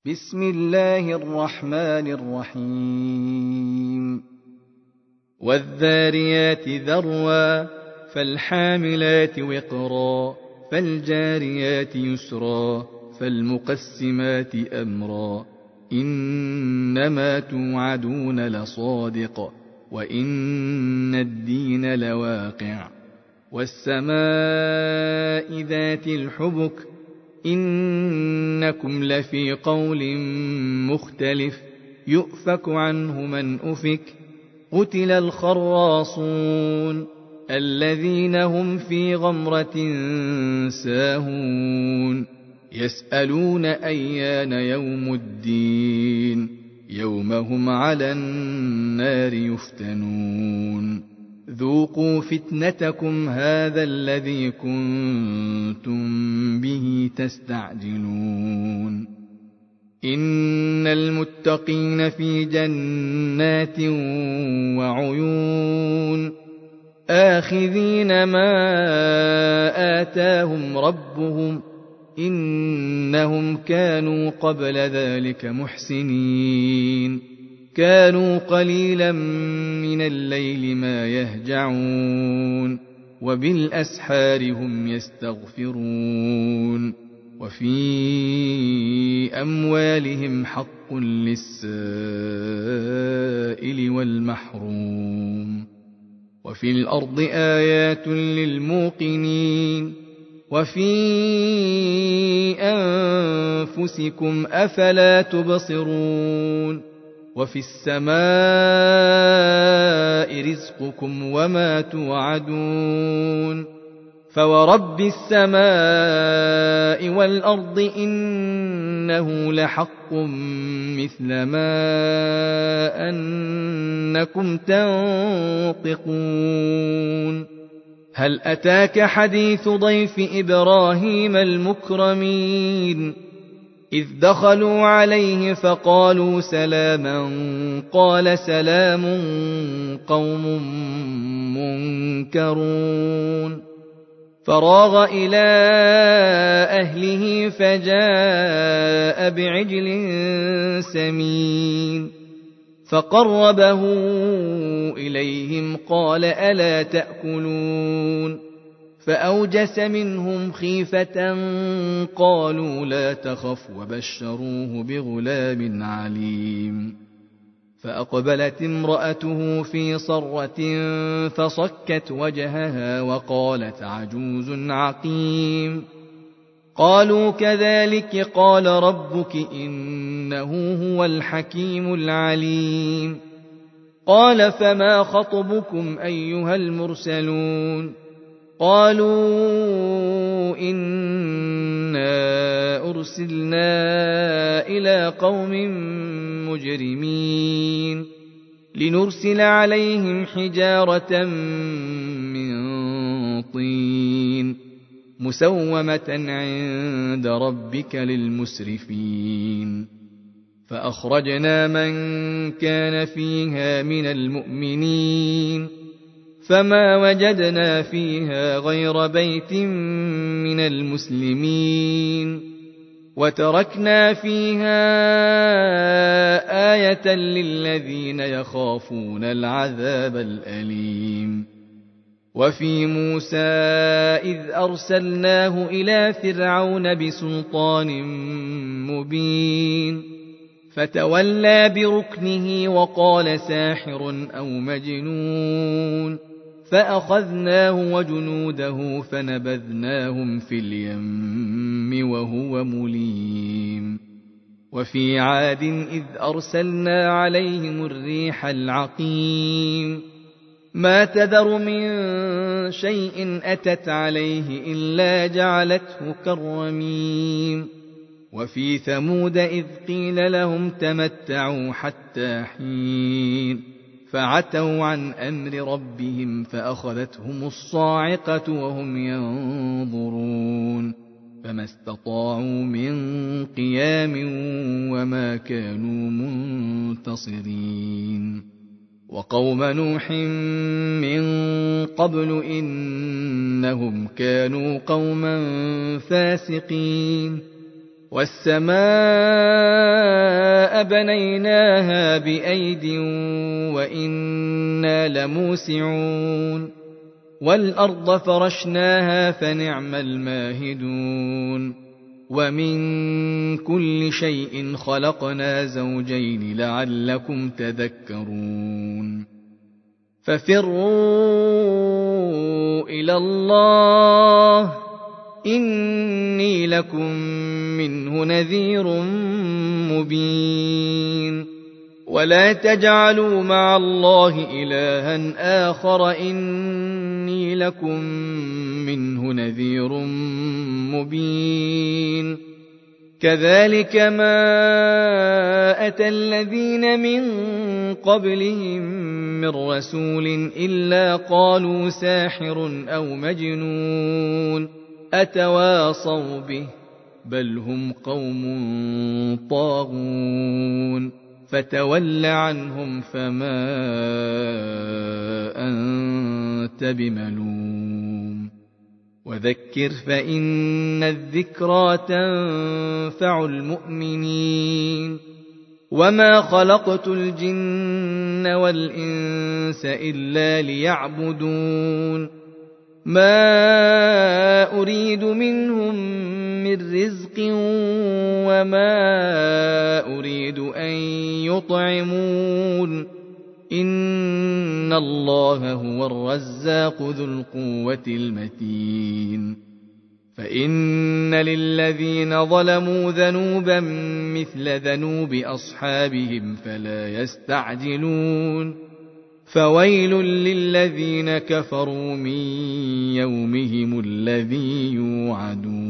بسم الله الرحمن الرحيم والذاريات ذروا فالحاملات وقرا فالجاريات يسرا فالمقسمات أمرا إنما توعدون لصادق وإن الدين لواقع والسماء ذات الحبك إنكم لفي قول مختلف يؤفك عنه من أفك قتل الخراصون الذين هم في غمرة ساهون يسألون أيان يوم الدين يوم هم على النار يفتنون ذوقوا فتنتكم هذا الذي كنتم به تستعجلون إن المتقين في جنات وعيون آخذين ما آتاهم ربهم إنهم كانوا قبل ذلك محسنين كانوا قليلا من الليل ما يهجعون وبالأسحار هم يستغفرون وفي أموالهم حق للسائل والمحروم وفي الأرض آيات للموقنين وفي أنفسكم أفلا تبصرون وفي السماء رزقكم وما توعدون فورب السماء والأرض إنه لحق مثل ما أنكم تنطقون هل أتاك حديث ضيف إبراهيم المكرمين إذ دخلوا عليه فقالوا سلاما قال سلام قوم منكرون فراغ إلى أهله فجاء بعجل سمين فقربه إليهم قال ألا تأكلون فأوجس منهم خيفة قالوا لا تخف وبشروه بغلام عليم فأقبلت امرأته في صرة فصكت وجهها وقالت عجوز عقيم قالوا كذلك قال ربك إنه هو الحكيم العليم قال فما خطبكم أيها المرسلون قالوا إنا أرسلنا إلى قوم مجرمين لنرسل عليهم حجارة من طين مسومة عند ربك للمسرفين فأخرجنا من كان فيها من المؤمنين فما وجدنا فيها غير بيت من المسلمين وتركنا فيها آية للذين يخافون العذاب الأليم وفي موسى إذ أرسلناه إلى فرعون بسلطان مبين فتولى بركنه وقال ساحر أو مجنون فأخذناه وجنوده فنبذناهم في اليم وهو مليم وفي عاد إذ أرسلنا عليهم الريح العقيم ما تذر من شيء أتت عليه إلا جعلته كالرميم وفي ثمود إذ قيل لهم تمتعوا حتى حين فعتوا عن أمر ربهم فأخذتهم الصاعقة وهم ينظرون فما استطاعوا من قيام وما كانوا منتصرين وقوم نوح من قبل إنهم كانوا قوما فاسقين والسماء بنيناها بأيد وإنا لموسعون والأرض فرشناها فنعم الماهدون ومن كل شيء خلقنا زوجين لعلكم تذكرون ففروا إلى الله إني لكم منه نذير مبين ولا تجعلوا مع الله إلها آخر إني لكم منه نذير مبين كذلك ما أتى الذين من قبلهم من رسول إلا قالوا ساحر أو مجنون أتواصوا به بل هم قوم طاغون فتول عنهم فما أنت بملوم وذكر فإن الذكرى تنفع المؤمنين وما خلقت الجن والإنس إلا ليعبدون ما أريد منهم من رزق وما أريد أن يطعمون إن الله هو الرزاق ذو القوة المتين فإن للذين ظلموا ذنوبا مثل ذنوب أصحابهم فلا يستعجلون فويل للذين كفروا من يومهم الذي يوعدون